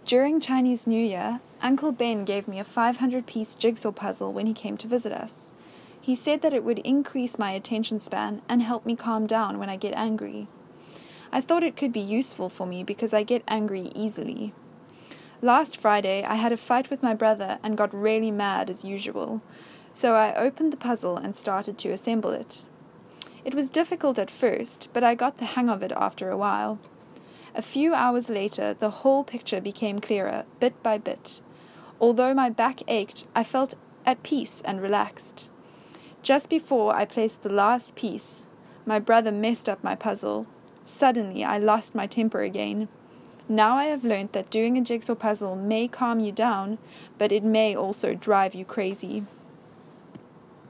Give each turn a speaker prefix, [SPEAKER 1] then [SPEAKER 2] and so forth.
[SPEAKER 1] During Chinese New Year, Uncle Ben gave me a 500-piece jigsaw puzzle when he came to visit us. He said that it would increase my attention span and help me calm down when I get angry. I thought it could be useful for me because I get angry easily. Last Friday, I had a fight with my brother and got really mad as usual, so I opened the puzzle and started to assemble it. It was difficult at first, but I got the hang of it after a while. A few hours later, the whole picture became clearer, bit by bit. Although my back ached, I felt at peace and relaxed. Just before I placed the last piece, my brother messed up my puzzle. Suddenly, I lost my temper again. Now I have learned that doing a jigsaw puzzle may calm you down, but it may also drive you crazy.